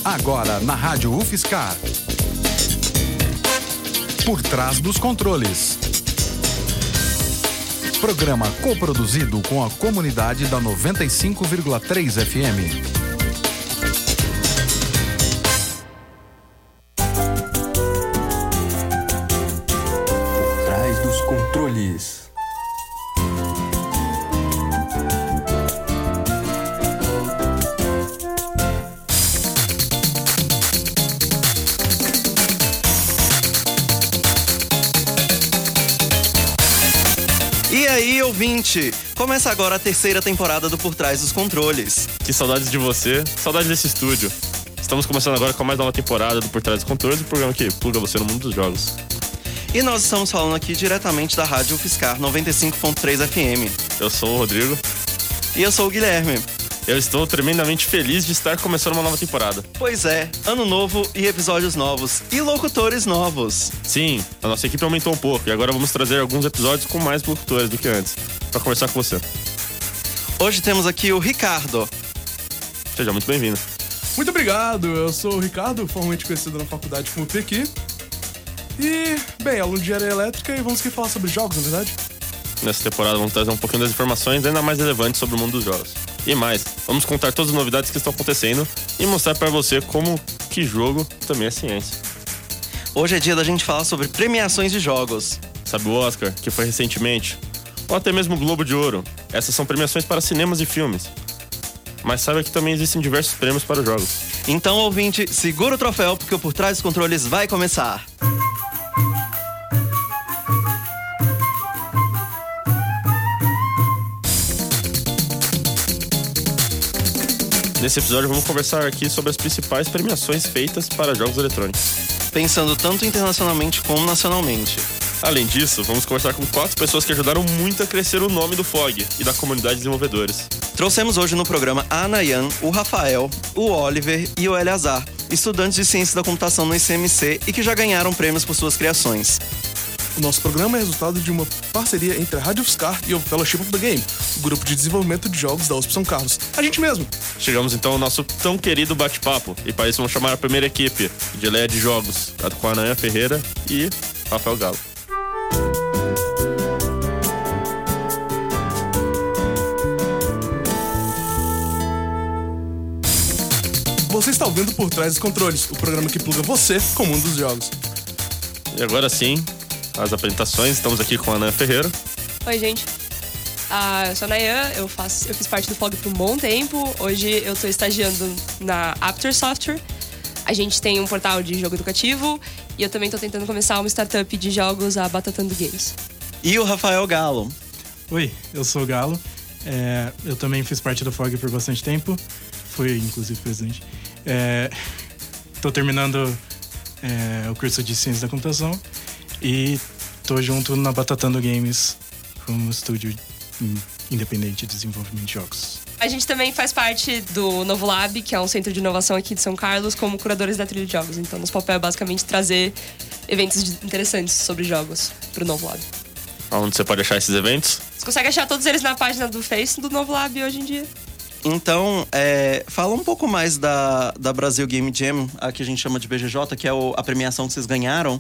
Agora na Rádio UFSCar. Por trás dos controles. Programa coproduzido com a comunidade da 95,3 FM. Por trás dos controles. E aí, ouvinte? Começa agora a terceira temporada do Por Trás dos Controles. Que saudades de você, saudades desse estúdio. Estamos começando agora com mais uma temporada do Por Trás dos Controles, o programa que pluga você no mundo dos jogos. E nós estamos falando aqui diretamente da Rádio UFSCar 95.3 FM. Eu sou o Rodrigo. E eu sou o Guilherme. Eu estou tremendamente feliz de estar começando uma nova temporada. Pois é, ano novo e episódios novos. E locutores novos. Sim, a nossa equipe aumentou um pouco e agora vamos trazer alguns episódios com mais locutores do que antes, para conversar com você. Hoje temos aqui o Ricardo. Seja muito bem-vindo. Muito obrigado, eu sou o Ricardo, formalmente conhecido na faculdade como Pequi. E, bem, aluno de engenharia elétrica e vamos aqui falar sobre jogos, na verdade. Nessa temporada vamos trazer um pouquinho das informações ainda mais relevantes sobre o mundo dos jogos. E mais, vamos contar todas as novidades que estão acontecendo e mostrar para você como que jogo também é ciência. Hoje é dia da gente falar sobre premiações de jogos. Sabe o Oscar, que foi recentemente? Ou até mesmo o Globo de Ouro. Essas são premiações para cinemas e filmes. Mas saiba que também existem diversos prêmios para jogos. Então, ouvinte, segura o troféu porque o Por Trás dos Controles vai começar. Nesse episódio vamos conversar aqui sobre as principais premiações feitas para jogos eletrônicos. Pensando tanto internacionalmente como nacionalmente. Além disso, vamos conversar com 4 pessoas que ajudaram muito a crescer o nome do FOG e da comunidade de desenvolvedores. Trouxemos hoje no programa a Nayan, o Rafael, o Oliver e o Eleazar, estudantes de ciência da computação no ICMC e que já ganharam prêmios por suas criações. O nosso programa é resultado de uma parceria entre a Rádio UFSCar e o Fellowship of the Game, o grupo de desenvolvimento de jogos da USP São Carlos. A gente mesmo! Chegamos então ao nosso tão querido bate-papo, e para isso vamos chamar a primeira equipe de Leia de Jogos, com a Nayan Ferreira e Rafael Galo. Você está ouvindo Por Trás dos Controles, o programa que pluga você com o mundo dos jogos. E agora sim, as apresentações. Estamos aqui com a Nayan Ferreira. Oi, gente. Eu sou a Nayan, eu fiz parte do FOG por um bom tempo. Hoje eu estou estagiando na Apter Software. A gente tem um portal de jogo educativo e eu também estou tentando começar uma startup de jogos, a Batatando Games. E o Rafael Galo. Oi, eu sou o Galo. Eu também fiz parte do FOG por bastante tempo. Fui, inclusive, presidente. Tô terminando o curso de Ciência da Computação e tô junto na Batatando Games como estúdio independente de desenvolvimento de jogos. A gente também faz parte do Novo Lab, que é um centro de inovação aqui de São Carlos, como curadores da trilha de jogos. Então, nosso papel é basicamente trazer eventos interessantes sobre jogos pro Novo Lab. Onde você pode achar esses eventos? Você consegue achar todos eles na página do Face do Novo Lab hoje em dia. Então, fala um pouco mais da Brasil Game Jam, a que a gente chama de BGJ, que é a premiação que vocês ganharam.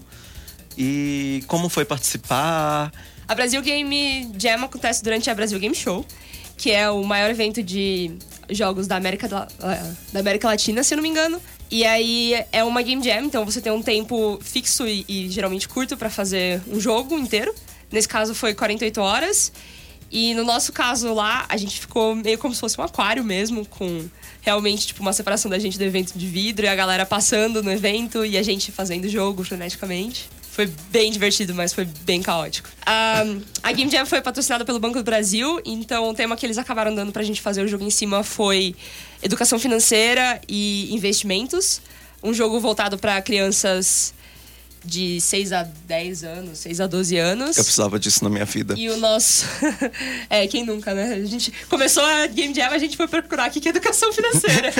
E como foi participar? A Brasil Game Jam acontece durante a Brasil Game Show, que é o maior evento de jogos da América Latina, se eu não me engano. E aí é uma Game Jam, então você tem um tempo fixo e geralmente curto para fazer um jogo inteiro. Nesse caso foi 48 horas. E no nosso caso lá, a gente ficou meio como se fosse um aquário mesmo, com realmente tipo uma separação da gente do evento de vidro e a galera passando no evento e a gente fazendo jogo freneticamente. Foi bem divertido, mas foi bem caótico. A Game Jam foi patrocinada pelo Banco do Brasil, então o tema que eles acabaram dando pra gente fazer o jogo em cima foi educação financeira e investimentos. Um jogo voltado pra crianças de 6 a 10 anos, 6 a 12 anos. Eu precisava disso na minha vida. E o nosso... quem nunca, né? A gente começou a Game Jam, a gente foi procurar aqui que é educação financeira.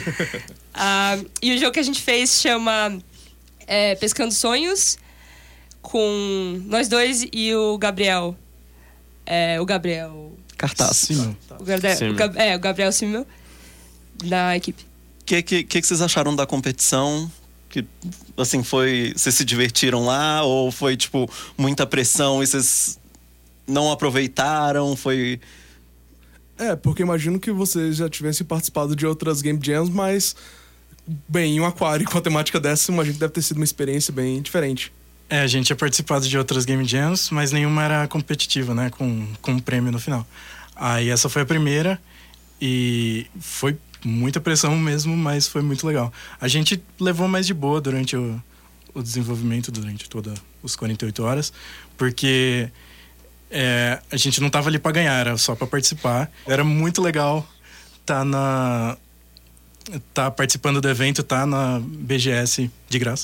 E o jogo que a gente fez chama Pescando Sonhos, com nós dois e o Gabriel. O Gabriel... Cartaz. Sim, o Gabriel Simmel, na equipe. que vocês acharam da competição? Que, assim, vocês se divertiram lá? Ou foi, tipo, muita pressão e vocês não aproveitaram? Porque imagino que vocês já tivessem participado de outras Game Jams, mas, bem, em um aquário com a temática dessa, imagino que deve ter sido uma experiência bem diferente. A gente tinha participado de outras Game Jams, mas nenhuma era competitiva, né? Com um prêmio no final. Aí essa foi a primeira e foi muita pressão mesmo, mas foi muito legal. A gente levou mais de boa durante o desenvolvimento, durante todas os 48 horas, porque a gente não tava ali pra ganhar, era só pra participar. Era muito legal tá participando do evento, tá na BGS de graça.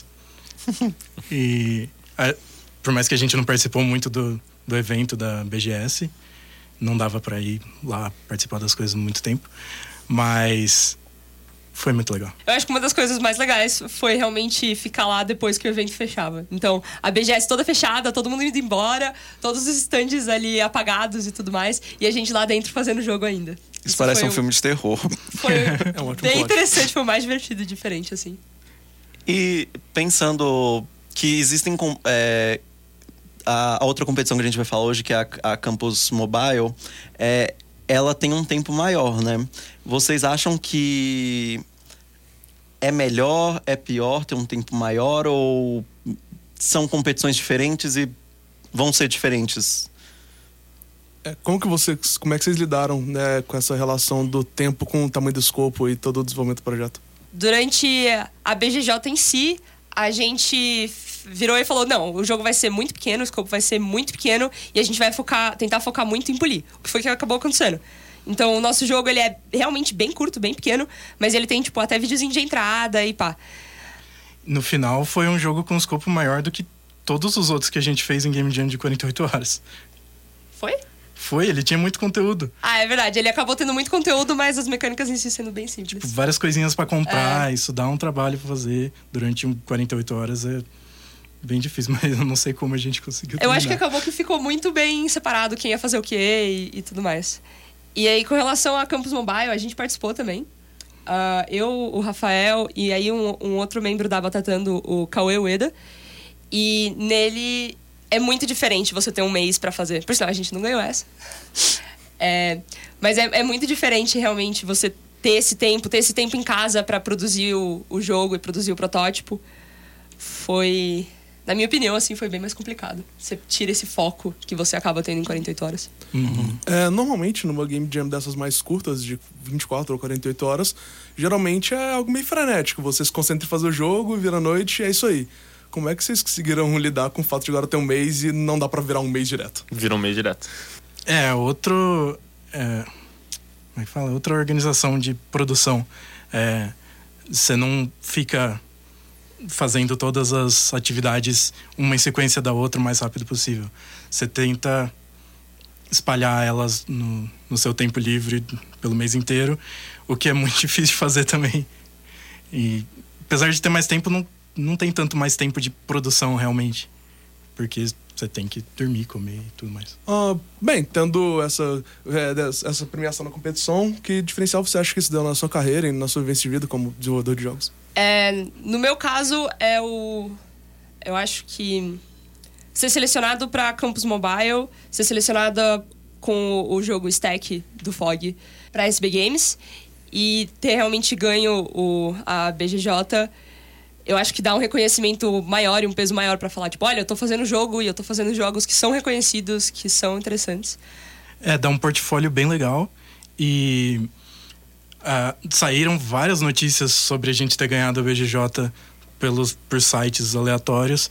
E por mais que a gente não participou muito do evento da BGS, não dava pra ir lá participar das coisas muito tempo, mas foi muito legal. Eu acho que uma das coisas mais legais foi realmente ficar lá depois que o evento fechava. Então, a BGS toda fechada, todo mundo indo embora, todos os stands ali apagados e tudo mais, e a gente lá dentro fazendo jogo ainda. Isso parece um filme de terror. Foi É um ótimo bem plot. interessante, foi o mais divertido e diferente, assim. E pensando que existem a outra competição que a gente vai falar hoje, que é a Campus Mobile, ela tem um tempo maior, né? Vocês acham que é melhor, é pior ter um tempo maior, ou são competições diferentes e vão ser diferentes? Como é que vocês lidaram, né, com essa relação do tempo com o tamanho do escopo e todo o desenvolvimento do projeto? Durante a BGJ em si, a gente virou e falou, não, o jogo vai ser muito pequeno, o escopo vai ser muito pequeno e a gente vai tentar focar muito em polir. O que foi que acabou acontecendo? Então, o nosso jogo, ele é realmente bem curto, bem pequeno, mas ele tem, tipo, até videozinho de entrada e pá. No final, foi um jogo com um escopo maior do que todos os outros que a gente fez em Game Jam de 48 horas. Foi? Foi, ele tinha muito conteúdo. Ah, é verdade. Ele acabou tendo muito conteúdo, mas as mecânicas em si sendo bem simples. Várias coisinhas pra comprar, isso dá um trabalho pra fazer durante 48 horas. É bem difícil, mas eu não sei como a gente conseguiu Eu terminar. acho que acabou que ficou muito bem separado quem ia fazer o quê e tudo mais. E aí, com relação a Campus Mobile, a gente participou também. Eu, o Rafael e aí um outro membro da Batatando, o Cauê Ueda. E nele é muito diferente você ter um mês pra fazer. Por sinal, a gente não ganhou essa. Mas é muito diferente realmente você ter esse tempo em casa pra produzir o jogo e produzir o protótipo. Foi, na minha opinião, assim, foi bem mais complicado. Você tira esse foco que você acaba tendo em 48 horas. Normalmente, numa Game Jam dessas mais curtas, de 24 ou 48 horas, geralmente é algo meio frenético. Você se concentra em fazer o jogo, vira a noite e é isso aí. Como é que vocês conseguiram lidar com o fato de agora ter um mês e não dá pra virar um mês direto? Vira um mês direto. Como é que fala? Outra organização de produção. Você não fica fazendo todas as atividades uma em sequência da outra o mais rápido possível. Você tenta espalhar elas no seu tempo livre pelo mês inteiro, o que é muito difícil de fazer também. E apesar de ter mais tempo, não tem tanto mais tempo de produção realmente, porque você tem que dormir, comer e tudo mais. Bem, tendo essa premiação na competição, que diferencial você acha que isso deu na sua carreira e na sua vivência de vida como desenvolvedor de jogos? No meu caso, eu acho que ser selecionado para Campus Mobile, ser selecionada com o jogo Stack do FOG para SB Games e ter realmente ganho a BGJ, eu acho que dá um reconhecimento maior e um peso maior para falar, tipo, olha, eu tô fazendo jogo e eu tô fazendo jogos que são reconhecidos, que são interessantes. Dá um portfólio bem legal e saíram várias notícias sobre a gente ter ganhado a BGJ por sites aleatórios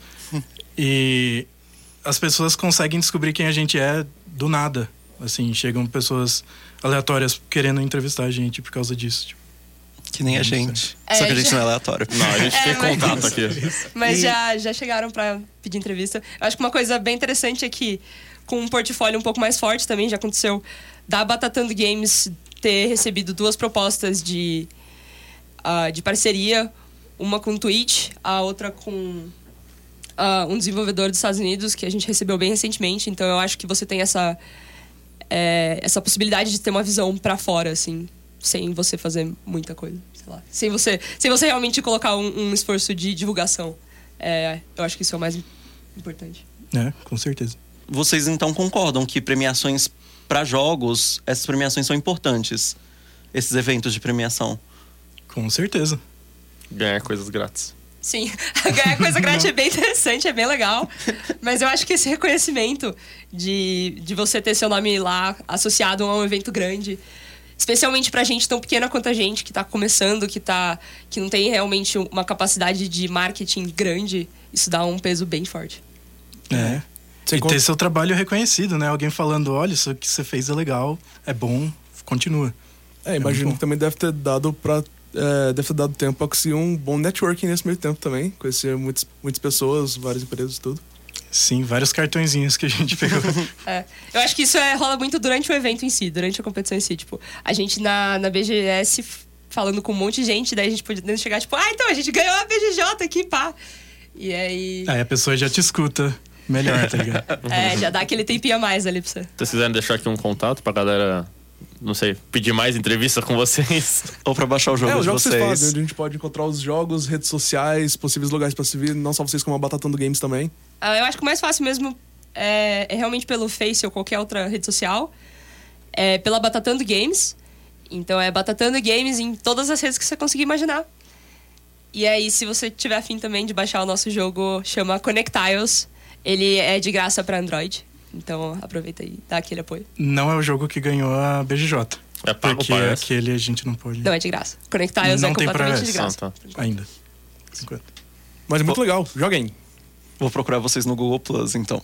e as pessoas conseguem descobrir quem a gente é do nada. Assim, chegam pessoas aleatórias querendo entrevistar a gente por causa disso. Tipo. Que nem a gente. Só que a gente não é aleatório. Não, a gente tem contato aqui. Mas já chegaram pra pedir entrevista. Eu acho que uma coisa bem interessante é que, com um portfólio um pouco mais forte também, já aconteceu da Batatando Games ter recebido 2 propostas de parceria. Uma com o Twitch, a outra com um desenvolvedor dos Estados Unidos, que a gente recebeu bem recentemente. Então eu acho que você tem essa possibilidade de ter uma visão pra fora, assim. sem você fazer muita coisa, sei lá. Sem você realmente colocar um esforço de divulgação. Eu acho que isso é o mais importante. Com certeza. Vocês então concordam que premiações para jogos, essas premiações são importantes? Esses eventos de premiação? Com certeza. Ganhar coisas grátis. Sim, ganhar coisa grátis é bem interessante, é bem legal. Mas eu acho que esse reconhecimento de você ter seu nome lá associado a um evento grande, especialmente pra gente tão pequena quanto a gente, que tá começando, que não tem realmente uma capacidade de marketing grande, isso dá um peso bem forte. E ter seu trabalho reconhecido, né? Alguém falando, olha, isso que você fez é legal, é bom, continua. Imagino que também deve ter dado tempo para conseguir um bom networking nesse meio tempo também. Conhecer muitas pessoas, várias empresas e tudo. Sim, vários cartõezinhos que a gente pegou. Eu acho que isso rola muito durante o evento em si, durante a competição em si. Tipo, a gente na BGS falando com um monte de gente, daí a gente podia chegar, tipo, então a gente ganhou a BGJ aqui, pá. E aí... Aí a pessoa já te escuta melhor, tá ligado? Já dá aquele tempinho a mais ali pra você. Se vocês quiserem deixar aqui um contato pra galera, não sei, pedir mais entrevista com vocês. Ou pra baixar o jogo os de jogos vocês. que vocês fazem, onde a gente pode encontrar os jogos, redes sociais, possíveis lugares pra se ver, não só vocês como a Batatando Games também. Eu acho que o mais fácil mesmo é realmente pelo Face ou qualquer outra rede social. É pela Batatando Games. Então é Batatando Games em todas as redes que você conseguir imaginar. E aí, se você tiver afim também de baixar o nosso jogo, chama Connectiles. Ele é de graça pra Android. Então aproveita e dá aquele apoio. Não é o jogo que ganhou a BGJ. É pago, porque parece. aquele a gente não pode... Não, é de graça. Connectiles Não é tem completamente pra de graça. tá. Ainda. Por enquanto. Mas é muito legal, joguem. Vou procurar vocês no Google Plus, então.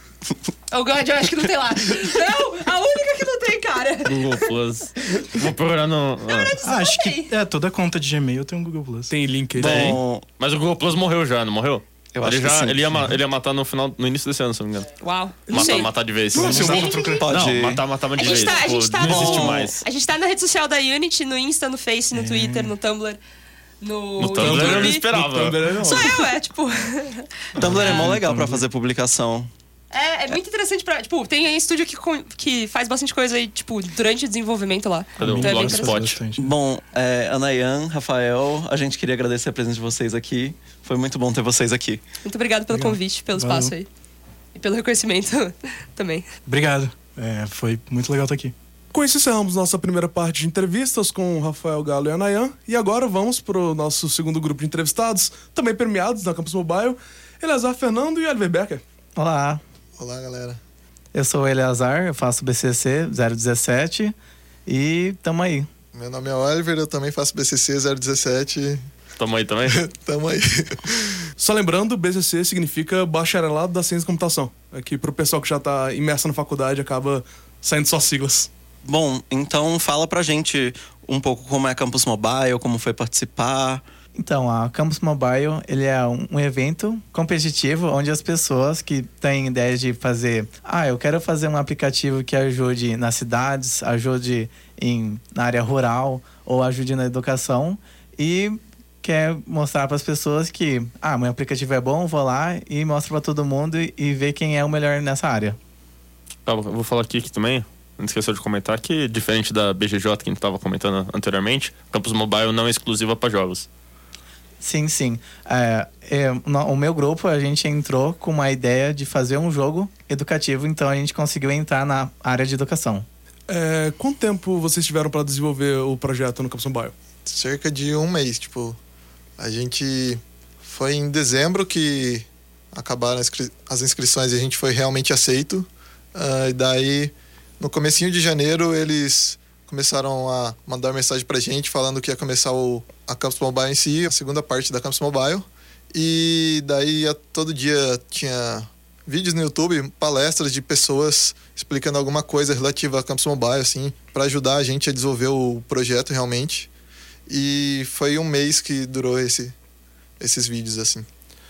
Oh God, eu acho que não tem lá. Não, a única que não tem, cara. Google Plus. Vou procurar no... Acho que toda conta de Gmail tem um Google Plus. Tem link aí. Bom, Mas o Google Plus morreu já, não morreu? Eu acho que sim. Ele ia matar no início desse ano, se não me engano. Uau, não sei. Matar de vez. Não, se eu vou pode... Não, matar de vez. A gente tá não existe mais. A gente tá na rede social da Unity, no Insta, no Face, no Twitter, no Tumblr, no Tumblr eu não YouTube. esperava. Sou eu, tipo... Tumblr é mó legal pra fazer publicação. É muito interessante pra... Tipo, tem estúdio que faz bastante coisa aí, tipo, durante o desenvolvimento lá. Cadê o Então é bem Blogspot? interessante. Bom, Anayan, Rafael, a gente queria agradecer a presença de vocês aqui. Foi muito bom ter vocês aqui. Muito obrigado pelo convite, pelo espaço aí. E pelo reconhecimento também. Obrigado. Foi muito legal estar aqui. Com isso, encerramos nossa primeira parte de entrevistas com o Rafael Galo e a Anayan. E agora vamos pro nosso segundo grupo de entrevistados, também premiados na Campus Mobile, Eleazar Fernando e Oliver Becker. Olá. Olá, galera. Eu sou o Eleazar, eu faço BCC 017 e tamo aí. Meu nome é Oliver, eu também faço BCC 017. Tamo aí também? Tamo aí. Só lembrando, BCC significa Bacharelado da Ciência da Computação. Aqui pro pessoal que já tá imerso na faculdade, acaba saindo só siglas. Bom, então fala pra gente um pouco como é a Campus Mobile, como foi participar. Então, a Campus Mobile, ele é um evento competitivo onde as pessoas que têm ideia de fazer... eu quero fazer um aplicativo que ajude nas cidades, ajude na área rural ou ajude na educação e quer mostrar para as pessoas que meu aplicativo é bom, vou lá e mostro para todo mundo e ver quem é o melhor nessa área. Eu vou falar aqui também, não esqueceu de comentar que, diferente da BGJ que a gente estava comentando anteriormente, Campus Mobile não é exclusiva para jogos. Sim. O meu grupo, a gente entrou com uma ideia de fazer um jogo educativo, então a gente conseguiu entrar na área de educação. Quanto tempo vocês tiveram para desenvolver o projeto no Campus Mobile? Cerca de um mês, a gente... Foi em dezembro que acabaram as inscrições e a gente foi realmente aceito. E daí, no comecinho de janeiro, eles começaram a mandar mensagem pra gente falando que ia começar a Campus Mobile em si, a segunda parte da Campus Mobile. E daí, todo dia tinha vídeos no YouTube, palestras de pessoas explicando alguma coisa relativa à Campus Mobile, assim, para ajudar a gente a desenvolver o projeto realmente. E foi um mês que durou esses vídeos, assim.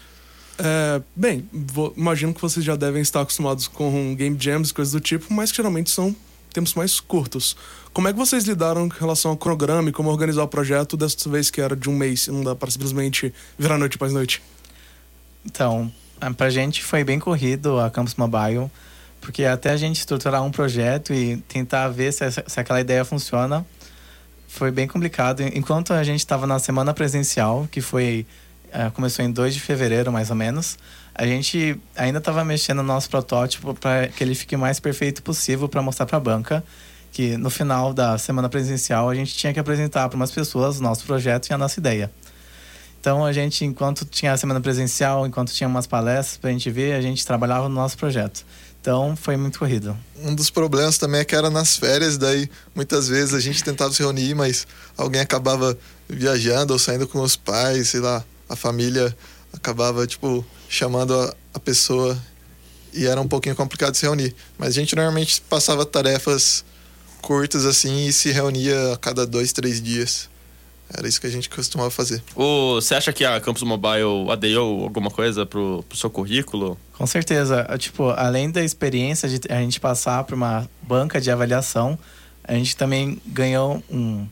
Imagino que vocês já devem estar acostumados com game jams e coisas do tipo, mas que geralmente são tempos mais curtos. Como é que vocês lidaram com relação ao cronograma e como organizar o projeto dessa vez que era de um mês e não dá para simplesmente virar noite após noite? Então, pra gente foi bem corrido a Campus Mobile, porque até a gente estruturar um projeto e tentar ver se aquela ideia funciona, foi bem complicado. Enquanto a gente estava na semana presencial, que começou em 2 de fevereiro, mais ou menos, a gente ainda estava mexendo no nosso protótipo para que ele fique o mais perfeito possível para mostrar para a banca, que no final da semana presencial a gente tinha que apresentar para umas pessoas o nosso projeto e a nossa ideia. Então a gente, enquanto tinha a semana presencial, enquanto tinha umas palestras para a gente ver, a gente trabalhava no nosso projeto. Então foi muito corrido. Um dos problemas também é que era nas férias, daí muitas vezes a gente tentava se reunir, mas alguém acabava viajando ou saindo com os pais, sei lá, a família acabava, chamando a pessoa e era um pouquinho complicado de se reunir. Mas a gente normalmente passava tarefas curtas assim e se reunia a cada 2-3 dias. Era isso que a gente costumava fazer. Você acha que a Campus Mobile aderiu alguma coisa pro seu currículo? Com certeza. Além da experiência de a gente passar por uma banca de avaliação, a gente também ganhou um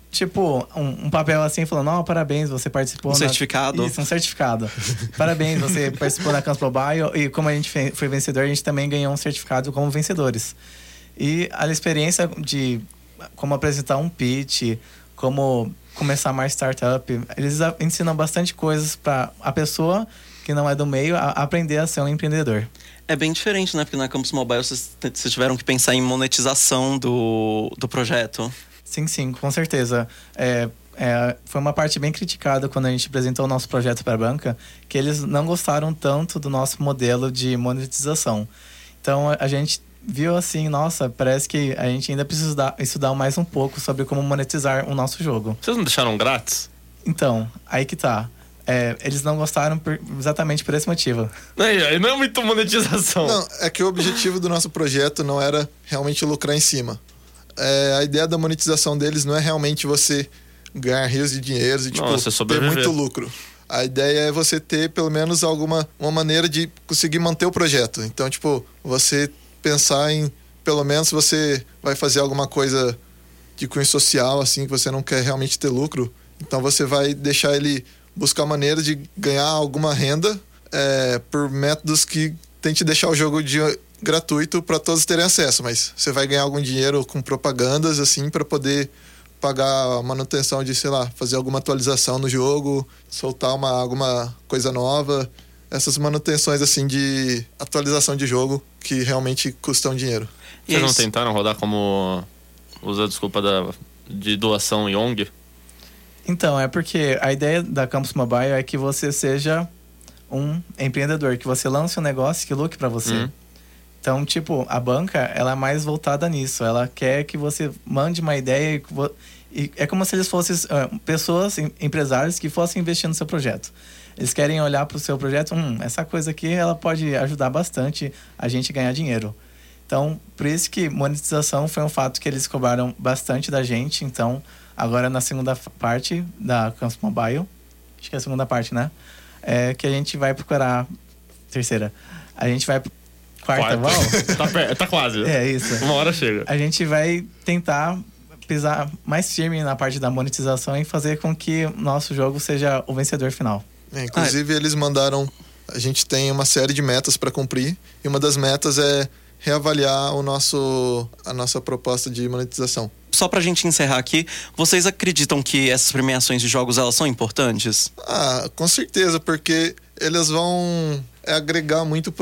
papel assim, falando, parabéns, você participou... certificado. Isso, um certificado. Parabéns, você participou da Campus Mobile. E como a gente foi vencedor, a gente também ganhou um certificado como vencedores. E a experiência de como apresentar um pitch, como começar mais startup, eles ensinam bastante coisas para a pessoa que não é do meio a aprender a ser um empreendedor. É bem diferente, né? Porque na Campus Mobile vocês tiveram que pensar em monetização do projeto. Sim, com certeza. Foi uma parte bem criticada quando a gente apresentou o nosso projeto para a banca, que eles não gostaram tanto do nosso modelo de monetização. Então a gente viu assim, nossa, parece que a gente ainda precisa estudar mais um pouco sobre como monetizar o nosso jogo. Vocês não deixaram grátis? Então, aí que tá. Eles não gostaram exatamente por esse motivo. Não é muito monetização. Não, é que o objetivo do nosso projeto não era realmente lucrar em cima. A ideia da monetização deles não é realmente você ganhar rios de dinheiro e ter muito lucro. A ideia é você ter pelo menos uma maneira de conseguir manter o projeto. Então, você pensar em, pelo menos, você vai fazer alguma coisa de cunho social, assim, que você não quer realmente ter lucro. Então, você vai deixar ele buscar maneiras de ganhar alguma renda por métodos que tente deixar o jogo gratuito para todos terem acesso. Mas você vai ganhar algum dinheiro com propagandas, assim, para poder pagar a manutenção de, sei lá, fazer alguma atualização no jogo, soltar alguma coisa nova. Essas manutenções, assim, de atualização de jogo que realmente custam dinheiro. Vocês não tentaram rodar como... Usa a desculpa de doação em ONG? Então, é porque a ideia da Campus Mobile é que você seja um empreendedor, que você lance um negócio que lucre para você. Então, a banca, ela é mais voltada nisso. Ela quer que você mande uma ideia e é como se eles fossem pessoas, empresários que fossem investir no seu projeto. Eles querem olhar para o seu projeto, essa coisa aqui, ela pode ajudar bastante a gente a ganhar dinheiro. Então, por isso que monetização foi um fato que eles cobraram bastante da gente. Então, agora na segunda parte da Campus Mobile, acho que é a segunda parte, né? Que a gente vai procurar... Terceira. A gente vai... Quarta. Tá quase. É isso. Uma hora chega. A gente vai tentar pisar mais firme na parte da monetização e fazer com que o nosso jogo seja o vencedor final. Inclusive, eles mandaram... A gente tem uma série de metas para cumprir. E uma das metas é reavaliar a nossa proposta de monetização. Só pra gente encerrar aqui, vocês acreditam que essas premiações de jogos, elas são importantes? Com certeza, porque eles vão agregar muito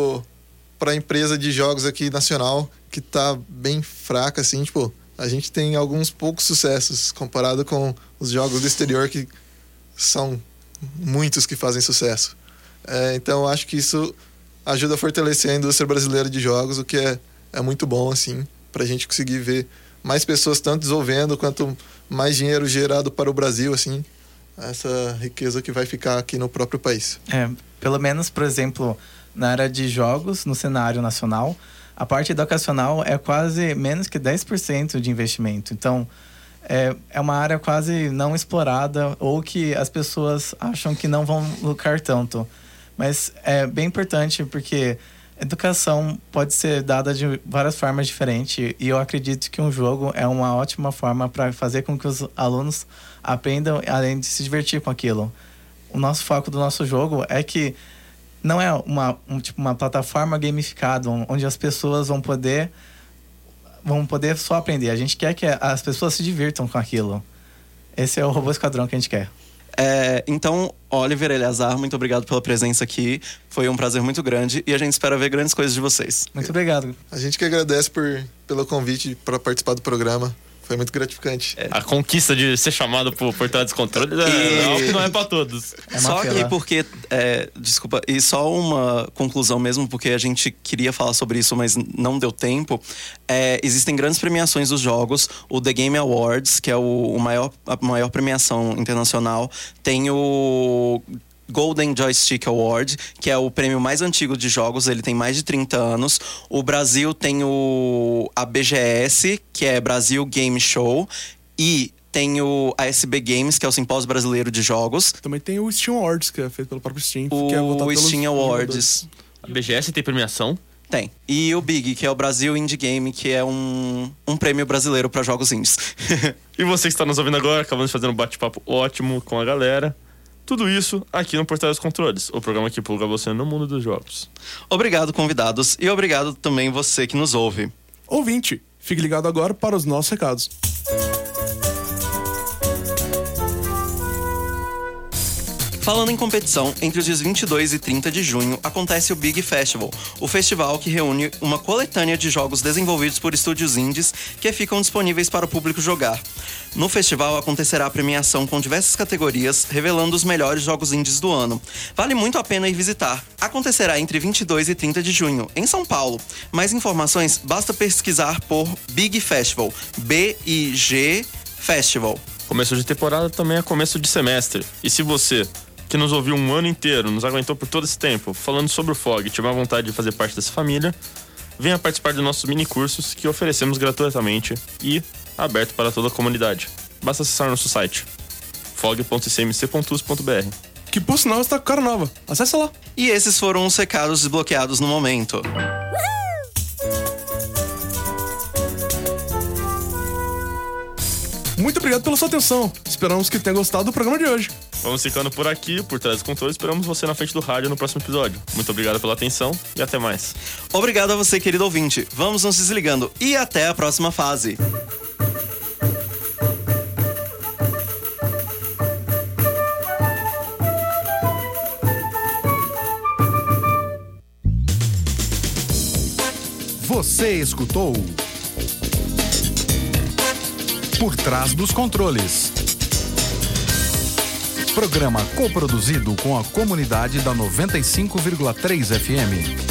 pra empresa de jogos aqui nacional, que tá bem fraca, assim, a gente tem alguns poucos sucessos comparado com os jogos do exterior, que são muitos que fazem sucesso. Então, acho que isso ajuda a fortalecer a indústria brasileira de jogos, o que é muito bom, assim, pra gente conseguir ver mais pessoas tanto desenvolvendo, quanto mais dinheiro gerado para o Brasil, assim, essa riqueza que vai ficar aqui no próprio país. Pelo menos, por exemplo, na área de jogos, no cenário nacional, a parte educacional é quase menos que 10% de investimento. Então, é uma área quase não explorada ou que as pessoas acham que não vão lucrar tanto. Mas é bem importante porque educação pode ser dada de várias formas diferentes e eu acredito que um jogo é uma ótima forma para fazer com que os alunos aprendam, além de se divertir com aquilo. O nosso foco do nosso jogo é que não é uma plataforma gamificada onde as pessoas vão poder só aprender. A gente quer que as pessoas se divirtam com aquilo. Esse é o Robô Esquadrão que a gente quer. Então, Oliver, Eleazar, muito obrigado pela presença aqui. Foi um prazer muito grande e a gente espera ver grandes coisas de vocês. Muito obrigado. A gente que agradece pelo convite para participar do programa. Foi muito gratificante. A conquista de ser chamado por trás dos controles não é pra todos. Só que porque... desculpa, e só uma conclusão mesmo, porque a gente queria falar sobre isso, mas não deu tempo. Existem grandes premiações dos jogos. O The Game Awards, que é a maior premiação internacional. Tem o Golden Joystick Award, que é o prêmio mais antigo de jogos, ele tem mais de 30 anos. O Brasil tem a BGS, que é Brasil Game Show, e tem a SB Games, que é o Simpósio Brasileiro de Jogos. Também tem o Steam Awards, que é feito pelo próprio Steam. Que é votado O pelos Steam Awards. A BGS tem premiação? Tem. E o Big, que é o Brasil Indie Game, que é um prêmio brasileiro para jogos indies. E você que está nos ouvindo agora, acabamos de fazer um bate-papo ótimo com a galera. Tudo isso aqui no Por Trás dos Controles, o programa que pluga você no mundo dos jogos. Obrigado, convidados, e obrigado também você que nos ouve. Ouvinte, fique ligado agora para os nossos recados. Falando em competição, entre os dias 22 e 30 de junho acontece o Big Festival, o festival que reúne uma coletânea de jogos desenvolvidos por estúdios indies que ficam disponíveis para o público jogar. No festival acontecerá a premiação com diversas categorias, revelando os melhores jogos indies do ano. Vale muito a pena ir visitar. Acontecerá entre 22 e 30 de junho, em São Paulo. Mais informações, basta pesquisar por Big Festival, B-I-G Festival. Começo de temporada também é começo de semestre. E se você, que nos ouviu um ano inteiro, nos aguentou por todo esse tempo, falando sobre o FOG e tiver vontade de fazer parte dessa família, venha participar dos nossos mini-cursos que oferecemos gratuitamente e aberto para toda a comunidade. Basta acessar nosso site, fog.icmc.us.br. Que por sinal está com cara nova. Acesse lá. E esses foram os recados desbloqueados no momento. Muito obrigado pela sua atenção. Esperamos que tenha gostado do programa de hoje. Vamos ficando por aqui, por trás dos controles. Esperamos você na frente do rádio no próximo episódio. Muito obrigado pela atenção e até mais. Obrigado a você, querido ouvinte. Vamos nos desligando e até a próxima fase. Você escutou Por Trás dos Controles. Programa coproduzido com a comunidade da 95,3 FM.